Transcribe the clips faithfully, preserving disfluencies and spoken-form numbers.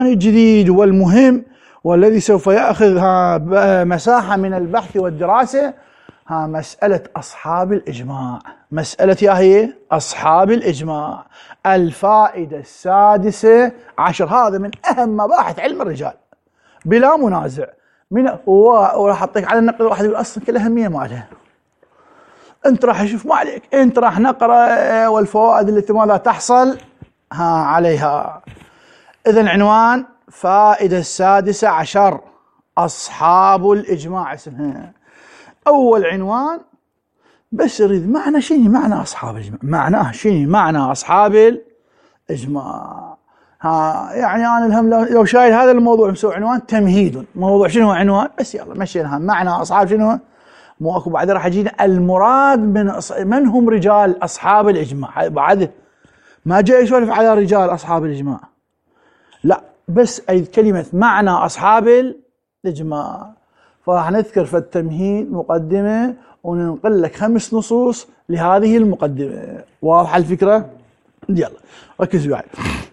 الجديد والمهم والذي سوف يأخذ مساحة من البحث والدراسة ها مسألة أصحاب الإجماع. مسألة يا هي أصحاب الإجماع. الفائدة السادسة عشر، هذا من أهم مباحث علم الرجال بلا منازع. من وراح أعطيك على النقل، واحد يقول أصلا كل أهمية ما لها، أنت راح أشوف ما عليك، أنت راح نقرأ والفوائد التي ماذا تحصل ها عليها. إذن عنوان فائدة السادسة عشر أصحاب الإجماع اسمها. أول عنوان بس أريد معنى شنو معنى أصحاب الإجماع، معناه شنو معنى أصحاب الإجماع. ها يعني أنا الهم لو شايل هذا الموضوع مسوي عنوان تمهيد، موضوع شنو عنوان بس يلا مشينا معنى أصحاب شنو مو أكو بعد راح يجينا المراد من من هم رجال أصحاب الإجماع. بعد ما جاي يسولف على رجال أصحاب الإجماع، لا بس أي كلمة معنى أصحاب الإجماع. فراح نذكر في التمهيد مقدمة وننقل لك خمس نصوص لهذه المقدمة. واضحة الفكرة؟ يلا ركز معي.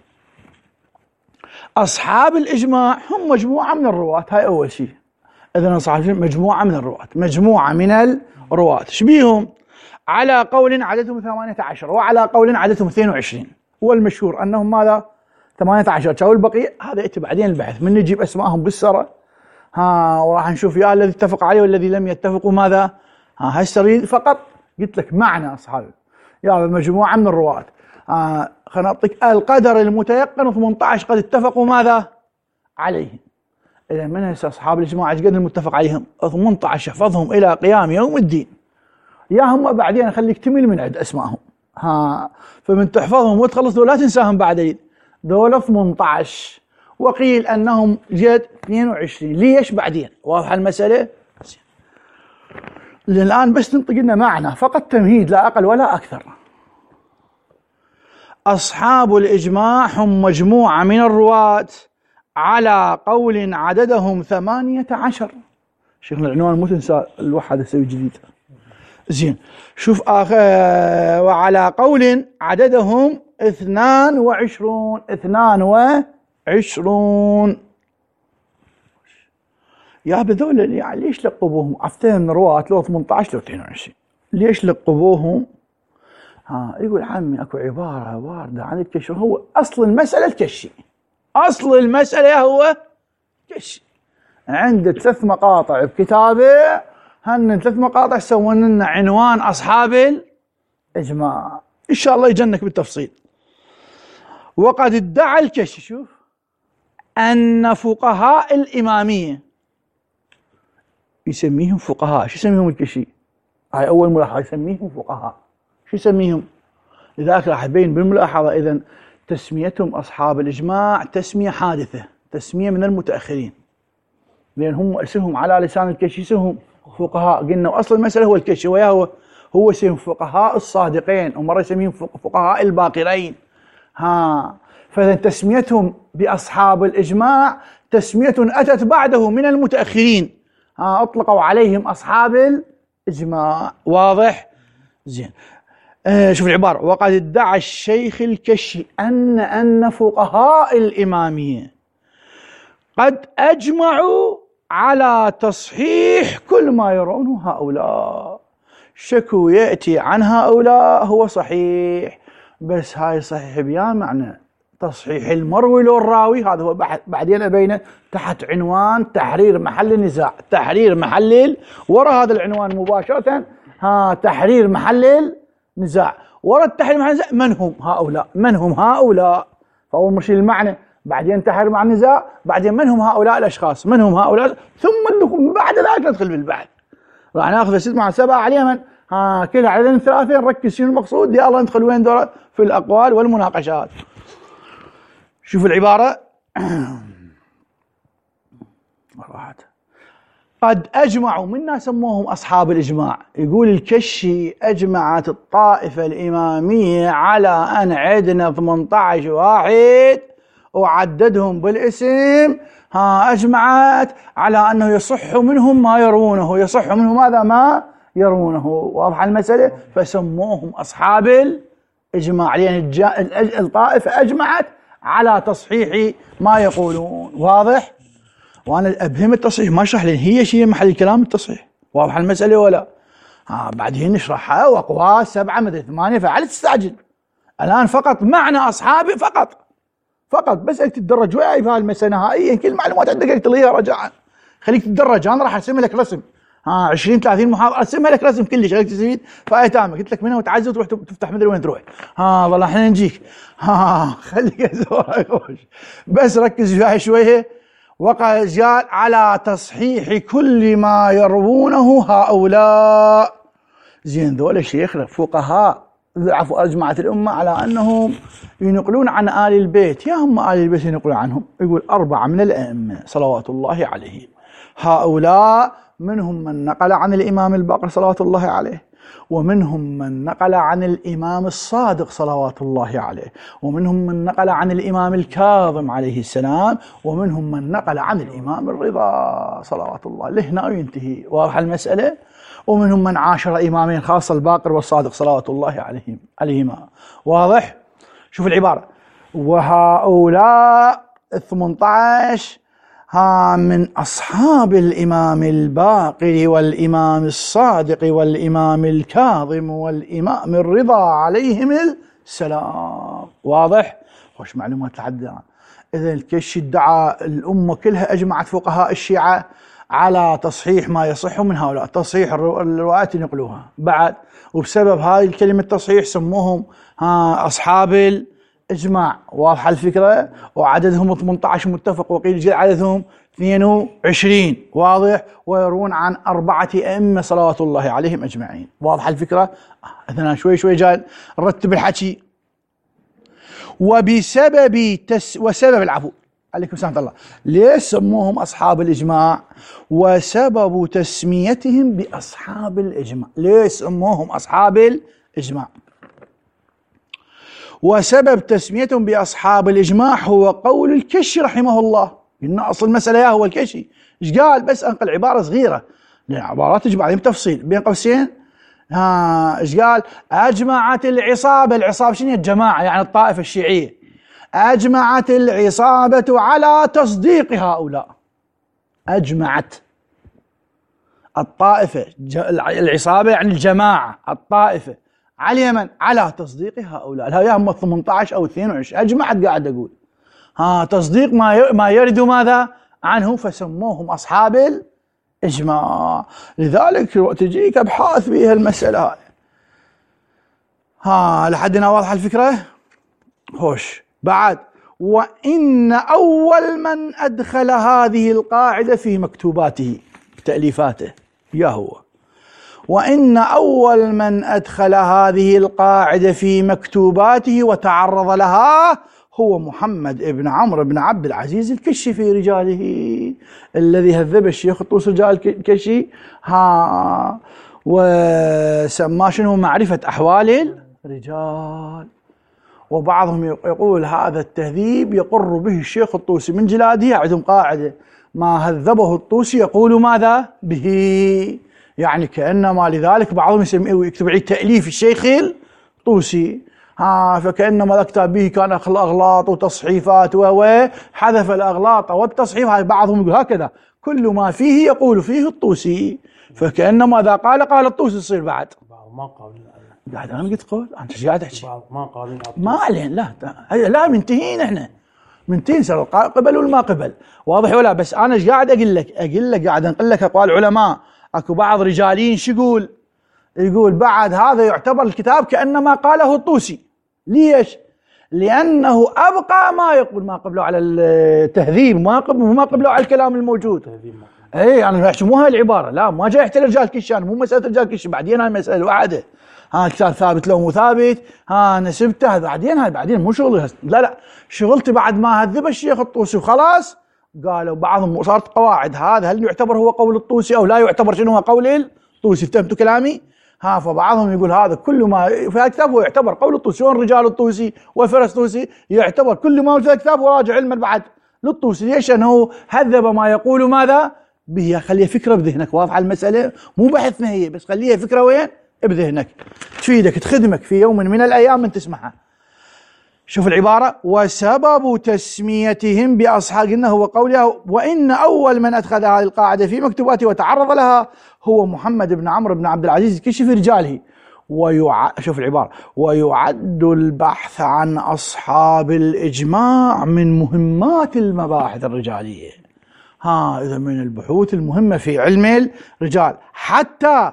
أصحاب الإجماع هم مجموعة من الرواة، هاي أول شيء. إذن أصحاب مجموعة من الرواة، مجموعة من الرواة شبيهم؟ على قول عددهم ثمانية عشر وعلى قول عددهم اثنين وعشرين. والمشهور أنهم ماذا؟ ثمانية عشر. شاو البقية هذا يأتي بعدين البحث من نجيب أسمائهم بالسرة ها، وراح نشوف يا الذي اتفق عليه والذي لم يتفقوا ماذا ها. هسه فقط قلت لك معنى أصحاب يا مجموعة من الرواة. آه خلينا نعطيك القدر المتيقن ثمانية عشر قد اتفقوا ماذا عليه. إذا من هسه أصحاب الإجماع قد المتفق عليهم ثمانية عشر احفظهم إلى قيام يوم الدين، يا هم بعدين خليك تميل من عند أسمائهم ها. فمن تحفظهم وتخلص لا تنساهم بعدين. دول ثمانية عشر وقيل أنهم جد اثنين وعشرين. ليش بعدين؟ واضحة المسألة؟ الآن بس ننطق لنا معنى فقط تمهيد لا أقل ولا أكثر. أصحاب الإجماع هم مجموعة من الرواة على قول عددهم ثمانية عشر. شيخنا العنوان مو تنسى الوحدة تسوي جديد. زين شوف آخر وعلى قول عددهم اثنان وعشرون. اثنان وعشرون يا بذول يعني ليش لقبوهم عفتين من رواة لو ثمانية عشر لو اثنين وعشرين؟ ليش لقبوهم؟ ها يقول عمي اكو عبارة واردة عن الكشي، هو اصل المسألة الكشي، اصل المسألة هو كشي. عنده ثلاث مقاطع بكتابه، هن ثلاث مقاطع سوون لنا عنوان أصحاب الإجماع، إن شاء الله يجنك بالتفصيل. وقد ادعى الكشي شوف أن فقهاء الإمامية يسميهم فقهاء. شو يسميهم الكشي؟ هاي أول ملاحظة، يسميهم فقهاء. شو يسميهم؟ لذلك راح يبين بالملاحظة إذن تسميتهم أصحاب الإجماع تسمية حادثة، تسمية من المتأخرين، لأن هم اسمهم على لسان الكشي اسمهم فقهاء. قلنا وأصل المسألة هو الكشي، ويا هو هو اسم فقهاء الصادقين، ومرة يسميهم فقهاء الباقرين ها. فإذا تسميتهم بأصحاب الإجماع تسمية أتت بعده من المتأخرين ها، أطلقوا عليهم أصحاب الإجماع. واضح؟ زين آه شوف العبارة. وقد ادعى الشيخ الكشي أن أن فقهاء الإمامية قد أجمعوا على تصحيح كل ما يرونه هؤلاء. شكو يأتي عن هؤلاء هو صحيح، بس هاي صحيح بيان معنى تصحيح المروي لو الراوي. هذا هو بعدين أبينه تحت عنوان تحرير محل النزاع. تحرير محل وراء هذا العنوان مباشرة ها تحرير محل النزاع. وراء التحرير محل النزاع من هم هؤلاء؟ من هم هؤلاء؟ فأول مرشي المعنى، بعدين تحرير مع النزاع، بعدين من هم هؤلاء الأشخاص؟ من هم هؤلاء؟ ثم بعد ذلك ندخل بالبحث. راح ناخذ ست مع سبعة عليها من ها كلها عددين ثلاثين. نركز شنو المقصود، يلا ندخل وين دول في الأقوال والمناقشات. شوف العبارة راحت. قد أجمعوا، منا سموهم أصحاب الإجماع. يقول الكشي أجمعت الطائفة الإمامية على أن عدنا ثمانية عشر واحد وعددهم بالاسم ها، أجمعت على أنه يصح منهم ما يرونه، يصح منهم ماذا ما يرونه. واضحة المسألة؟ فسموهم أصحاب الإجماع، لأن يعني الطائفة أجمعت على تصحيح ما يقولون. واضح؟ وانا ابهم التصحيح ما اشرح لان هي شيء محل الكلام التصحيح. واضح المساله ولا؟ ها بعدين نشرحها واقواس سبعه مدري ثمانيه فعلا تستعجل. الان فقط معنى اصحابي فقط فقط بس انك تتدرج وياي في هالمساله نهائيا. كل المعلومات عندك تلغيها رجاء. خليك تتدرج. انا راح ارسم لك رسم ها عشرين ثلاثين محاضره ارسمها لك رسم كلش خليك تستفيد فائده تامه. قلت لك منها وتعزز وتروح تفتح مدري وين تروح. ها والله احنا نجيك. ها خليك يخوش بس ركز فيها شويه. وقع قال على تصحيح كل ما يروونه هؤلاء. زين ذولا شيخ فقهاء عفوا أجمعة الأمة على أنهم ينقلون عن آل البيت. يا هم آل البيت ينقلون عنهم؟ يقول أربعة من الأئمة صلوات الله عليهم. هؤلاء منهم من نقل عن الإمام الباقر صلوات الله عليه، ومنهم من نقل عن الإمام الصادق صلوات الله عليه، ومنهم من نقل عن الإمام الكاظم عليه السلام، ومنهم من نقل عن الإمام الرضا صلوات الله. لهنا وينتهي. واضح المسألة؟ ومنهم من عاشر إمامين خاصة الباقر والصادق صلوات الله عليهم عليهما. واضح؟ شوف العبارة. وهؤلاء ثمانية عشر ها من أصحاب الإمام الباقر والإمام الصادق والإمام الكاظم والإمام الرضا عليهم السلام. واضح؟ خوش معلومات لحد الآن. إذا الكشي ادعى الأمة كلها أجمعت فقهاء الشيعة على تصحيح ما يصح من هؤلاء، تصحيح الروايات ينقلوها بعد، وبسبب هذه الكلمة تصحيح سموهم ها أصحاب الإجماع. واضحة الفكرة؟ وعددهم ثمانية عشر متفق وقيل عددهم اثنين وعشرين. واضح؟ ويرون عن أربعة أئمة صلوات الله عليهم أجمعين. واضحة الفكرة؟ إذن شوي شوي جاي نرتب الحكي. وبسبب تس وسبب العفو عليكم السلام الله. ليش سموهم أصحاب الإجماع؟ وسبب تسميتهم بأصحاب الإجماع. ليش سموهم أصحاب الإجماع؟ وسبب تسميتهم بأصحاب الإجماع هو قول الكشي رحمه الله. قلنا أصل المسألة يا هو الكشي إيش قال؟ بس أنقل عبارة صغيرة لأن عبارات تجي بعدين بتفصيل بين قوسين. ها إيش قال؟ أجمعت العصابة. العصابة شنو؟ الجماعة يعني الطائفة الشيعية. أجمعت العصابة على تصديق هؤلاء. أجمعت الطائفة العصابة يعني الجماعة الطائفة على اليمن على تصديق هؤلاء. لا هم ثمانية عشر أو اثنين وعشرين. أجمعت قاعد أقول ها تصديق ما ما يرد ماذا عنه فسموهم أصحاب الإجماع. لذلك تجيك أبحاث بها المسألة هذه. ها لحدنا واضحة الفكرة؟ خوش بعد. وإن أول من أدخل هذه القاعدة في مكتوباته تأليفاته يا هو وإن أول من أدخل هذه القاعدة في مكتوباته وتعرض لها هو محمد بن عمرو بن عبد العزيز الكشي في رجاله الذي هذب الشيخ الطوسي رجال الكشي ها وسماه شنو معرفة أحوال الرجال. وبعضهم يقول هذا التهذيب يقر به الشيخ الطوسي من جلاده. عندهم قاعدة ما هذبه الطوسي يقول ماذا به، يعني كأنما لذلك بعضهم يسميه يكتب عليه تأليف الشيخ الطوسي ها فكأنما ذا كتاب به كان أغلاط وتصحيفات وحذف الأغلاط والتصحيف. بعضهم يقول هكذا كل ما فيه يقول فيه الطوسي فكأنما ذا قال قال الطوسي يصير بعد. ما قال قاعد انا قلت قول انت ايش قاعد تحكي؟ ما قال ما علينا لا لا منتهين احنا منتهين سر قبل ولا ما قبل. واضح ولا؟ بس انا ايش قاعد اقول لك؟ اقول لك قاعد انقل لك اقوال علماء. اكو بعض رجالين شو يقول؟ يقول بعد هذا يعتبر الكتاب كانما قاله الطوسي. ليش؟ لانه ابقى ما يقول ما قبله على التهذيب ما قبله ما قبله على الكلام الموجود. اي انا احكي مو هاي العباره لا ما جاي يحتل رجال كشان مو مساله رجال كشان بعدين هاي مساله واحده. ها كتاب ثابت لو مو ثابت ها نسبته هذا بعدين هاي بعدين مو شغلي لا لا شغلتي بعد ما هذب الشيخ الطوسي وخلاص. قالوا بعضهم صارت قواعد هذا هل يعتبر هو قول الطوسي او لا يعتبر شنو هو قول الطوسي. فهمتوا كلامي؟ ها فبعضهم يقول هذا كل ما في الكتاب هو يعتبر قول الطوسي. وين رجال الطوسي وفرس الطوسي يعتبر كل ما في الكتاب هو راجع علما بعد للطوسي. ليش؟ انه هذب ما يقول ماذا به. خليها فكره بذهنك. واضحه المساله؟ مو بحثنا هي بس خليها فكره وين بذهنك تفيدك تخدمك في يوم من الايام من تسمعها. شوف العبارة: وسبب تسميتهم بأصحاب، قلنا هو قولها: وإن أول من أدخل هذه القاعدة في مكتوباته وتعرض لها هو محمد بن عمرو بن عبد العزيز الكشي في رجاله. ويع... شوف العبارة: ويعد البحث عن أصحاب الإجماع من مهمات المباحث الرجالية. ها إذا من البحوث المهمة في علم الرجال، حتى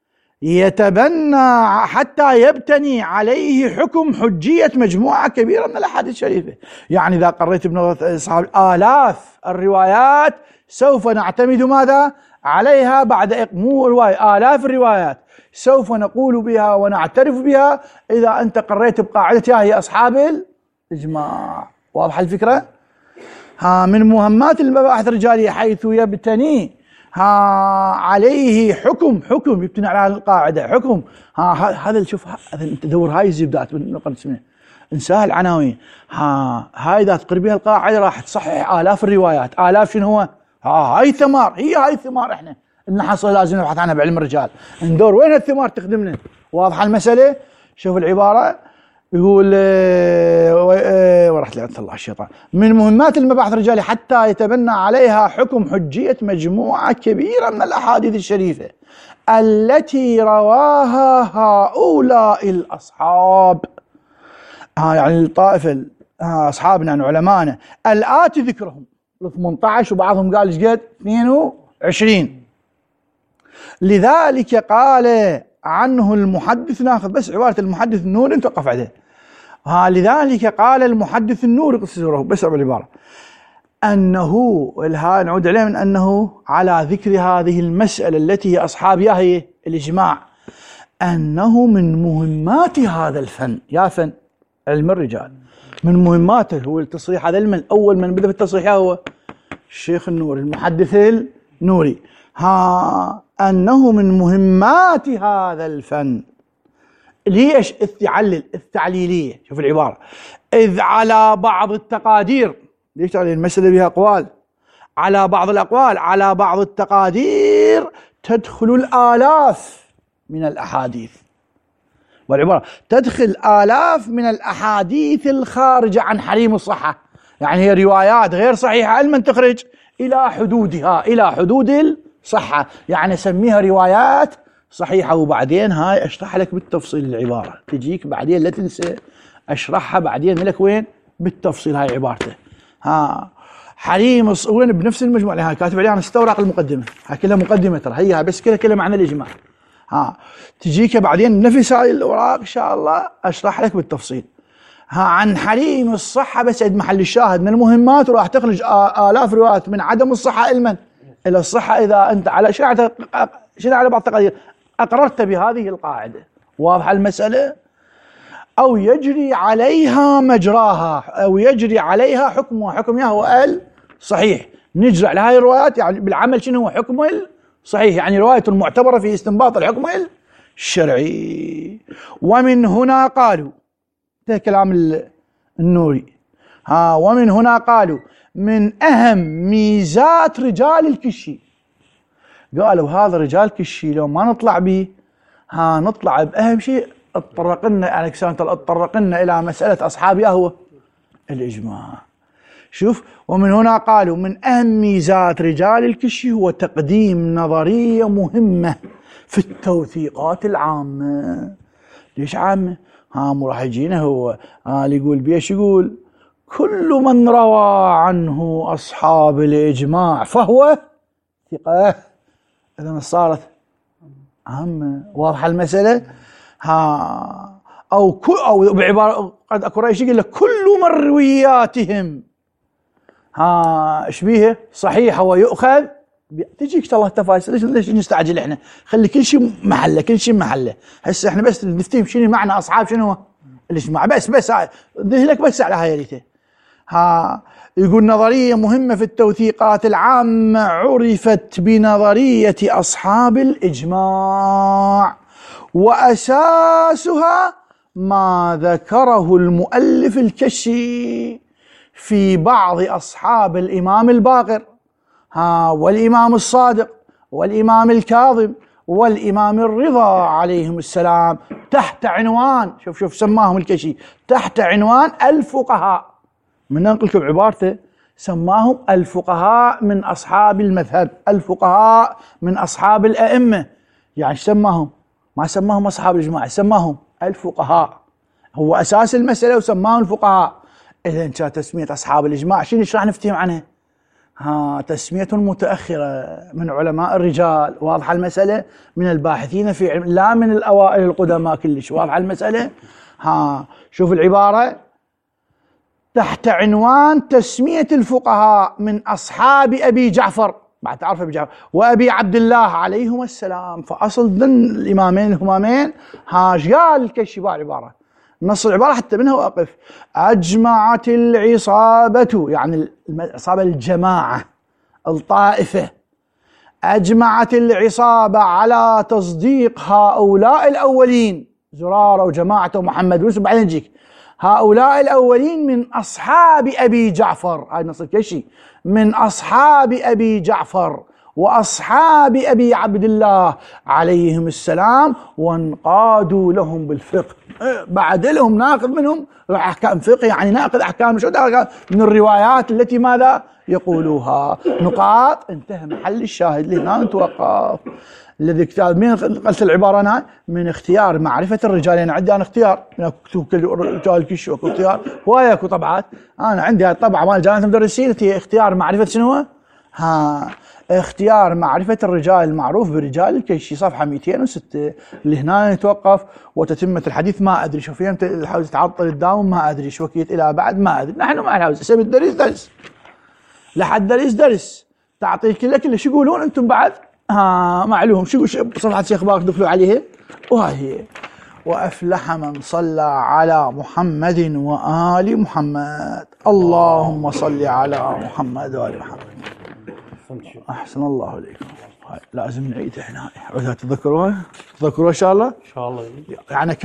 يتبنى حتى يبتني عليه حكم حجية مجموعة كبيرة من الأحاديث الشريفة. يعني إذا قريت ابن أصحاب آلاف الروايات سوف نعتمد ماذا عليها بعد مو رواية، آلاف الروايات سوف نقول بها ونعترف بها إذا أنت قريت بقاعدتها هي أصحاب الإجماع. واضح الفكرة؟ ها من مهمات المباحث الرجالية حيث يبتني ها عليه حكم حكم يبتني على القاعدة حكم. ها هذا شوف هذا انت دور هاي الزبدات من نقل اسمه انساه العناوين. ها هاي اذا تقر بها القاعدة راح تصحح آلاف الروايات. آلاف شنو هو؟ ها هاي الثمار، هي هاي الثمار احنا نحصل لازم نبحث عنها بعلم الرجال، ندور وين الثمار تخدمنا. واضحة المسألة؟ شوف العبارة يقول ورحت لعنة الله الشيطان: من مهمات المباحث الرجالية حتى يتبنى عليها حكم حجية مجموعة كبيرة من الأحاديث الشريفة التي رواها هؤلاء الأصحاب. ها يعني الطائفة أصحابنا يعني علمانا الآتي ذكرهم ثمانية عشر، وبعضهم قال ايش قد؟ اثنين وعشرين. لذلك قال عنه المحدث، ناخذ بس عبارة المحدث النوري نتوقف عليه. ها لذلك قال المحدث النوري قصصه بس بالعبارة أنه الها نعود عليه من أنه على ذكر هذه المسألة التي هي أصحابها هي الإجماع، أنه من مهمات هذا الفن، يا فن علم الرجال، من مهماته هو التصريح. هذا المن أول من بدأ في التصريح هو الشيخ النوري المحدث النوري. ها أنه من مهمات هذا الفن ليش التعلل التعليلية. شوف العبارة: إذ على بعض التقادير، ليش تعليل المسألة بها أقوال، على بعض الأقوال على بعض التقادير تدخل الآلاف من الأحاديث. والعبارة تدخل آلاف من الأحاديث الخارجة عن حريم الصحة، يعني هي روايات غير صحيحة علما تخرج إلى حدودها، إلى حدود الصحة، يعني سميها روايات صحيحة. وبعدين هاي أشرح لك بالتفصيل العبارة، تجيك بعدين لا تنسى أشرحها بعدين لك وين بالتفصيل. هاي عبارته ها حريم وين بنفس المجموعة، هاي كاتب عليها ست أوراق المقدمة، هاي كلها مقدمة ترى، هي بس كلها كلها معنى الإجماع. ها تجيك بعدين نفس هاي الأوراق إن شاء الله أشرح لك بالتفصيل. ها عن حريم الصحة بس عند محل الشاهد من المهمات، وراح تخرج آلاف روايات من عدم الصحة علما إلى الصحة إذا أنت على شنو شنو على بعض التقادير أقررت بهذه القاعدة. واضحة المسألة؟ أو يجري عليها مجراها، أو يجري عليها حكمها، حكمها هو الصحيح، نجري على هاي الروايات يعني بالعمل شنو هو حكم الصحيح، يعني رواية معتبرة في استنباط الحكم الشرعي. ومن هنا قالوا، ده كلام النوري، ها ومن هنا قالوا من أهم ميزات رجال الكشي، قالوا هذا رجال كشي لو ما نطلع به ها نطلع بأهم شيء اضطرقنا ألكسندر اضطرقنا إلى مسألة أصحاب يهوه الإجماع. شوف ومن هنا قالوا من أهم ميزات رجال الكشي هو تقديم نظرية مهمة في التوثيقات العامة. ليش عامة؟ ها مو راح يجينا هو ها اللي يقول بيش يقول كل من روى عنه أصحاب الإجماع فهو ثقة. إذا صارت عامة. واضحة المسألة؟ ها أو كل أو بعبارة قد أكو رأي يقول لك كل مروياتهم ها ايش بيها صحيحة ويؤخذ. تجيك الله التفاصيل، ليش ليش نستعجل احنا؟ خلي كل شيء محله، كل شيء محله. هسه احنا بس نفتهم شنو معنى أصحاب شنو هو الإجماع، بس بس لك بس على هاي ريته. ها يقول نظرية مهمة في التوثيقات العامة عرفت بنظرية أصحاب الإجماع، وأساسها ما ذكره المؤلف الكشي في بعض أصحاب الإمام الباقر ها والإمام الصادق والإمام الكاظم والإمام الرضا عليهم السلام تحت عنوان، شوف شوف سماهم الكشي تحت عنوان الفقهاء. من ننقل لكم عبارته، سماهم الفقهاء من أصحاب المذهب، الفقهاء من أصحاب الأئمة. يعني سماهم، ما سماهم أصحاب الإجماع، سماهم الفقهاء، هو أساس المسألة وسماهم الفقهاء. إذا كانت تسمية أصحاب الإجماع شنو راح نفتهم عنها؟ ها تسمية متأخرة من علماء الرجال، واضحة المسألة، من الباحثين في علم، لا من الأوائل القدماء كلش، واضحة المسألة. ها شوف العبارة، تحت عنوان تسمية الفقهاء من أصحاب أبي جعفر، بعد تعرف أبي جعفر وأبي عبد الله عليهما السلام. فأصل ضمن الإمامين الهمامين هاش قال الكشي بالعبارة، نص العبارة حتى منها وأقف: أجمعت العصابة، يعني العصابة الجماعة الطائفة، أجمعت العصابة على تصديق هؤلاء الأولين، زرارة وجماعة ومحمد ويوسف، بعدين نجيك هؤلاء الأولين من أصحاب أبي جعفر، هاي نص الكشي، من أصحاب أبي جعفر وأصحاب أبي عبد الله عليهم السلام، وانقادوا لهم بالفقه. بعد لهم ناخذ منهم أحكام فقه، يعني ناخذ أحكام شو من الروايات التي ماذا يقولوها. نقاط، انتهى محل الشاهد. لهنا نتوقف. الذي اكتاب من قلت العبارة أنا من اختيار معرفة الرجال، يعني عندي أنا اختيار من أكتب كل رجال كش وأكو اختيار وياكو طبعات. أنا عندي الطبعة مال جامعة المدرسين هي اختيار معرفة شنو؟ ها اختيار معرفة الرجال المعروف برجال الكشي، صفحة مئتين وستة. لهنا نتوقف. وتتمة الحديث ما أدري شو فهمت الحوزة تعطل الداوم، ما أدري شو وكيت إلى بعد، ما أدري. نحن مع الحوزة سبب الدرس درس لحد درس درس تعطيك كله كله. شو يقولون أنتم بعد؟ ها معلوم شو صفحة شيخ باقر دخلوا عليها، وهاي هي: وأفلح من صلى على محمد وآل محمد. اللهم صل على محمد وآل محمد. أحسن الله عليكم. لازم نعيد احنا، تذكروها تذكروها إن شاء الله. إن شاء الله يعني